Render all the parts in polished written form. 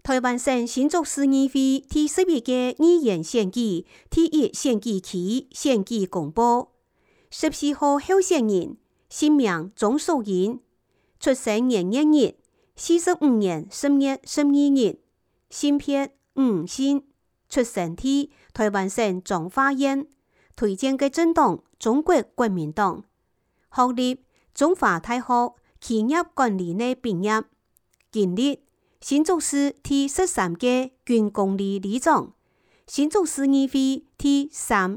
台湾省新竹市议会第11届议员选举第1选举期选举公布。14号候选人姓名钟淑英，出生年月日45年10月12日，性别女性，出生地台湾省彰化县，推荐嘅政党中国國民黨，學歷中華大學企業管理內畢業，經歷新竹市第13屆軍工里里長，新竹市議會第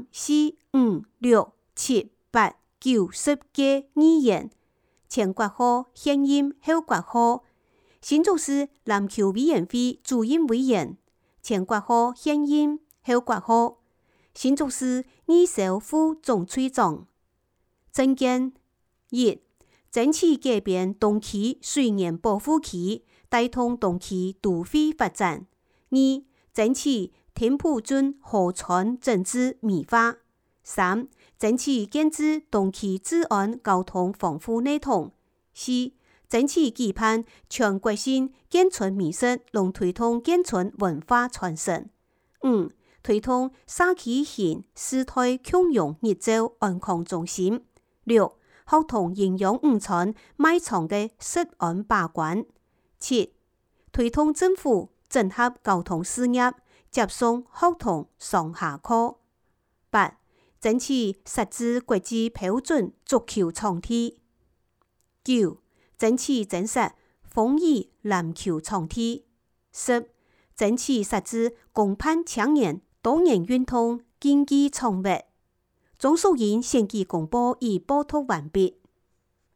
3、4、5、6、7、8、9、10屆議員，前國會現任後國會，新竹市籃球委員會主任委員，前國會現任後國會，新竹市義守副總處長。政見1，爭取改變東區水源保護區，帶動東區都會發展。2，爭取天普圳河川整治美化。3，爭取建置東區治安交通防護系統。4，爭取舉辦全國性建村儀式，並推動建村文化傳承。5，推動社區型世代共融日照安康中心。6，學童營養午餐賣場嘅食安把關。7，推動政府整合交通事業，接送學童上下課。8，爭取設置國際標準足球場地。9，爭取增設豐益籃球場地。10，爭取設置公辦青年多元運動競技場域。鐘淑英選舉公報已報讀完畢。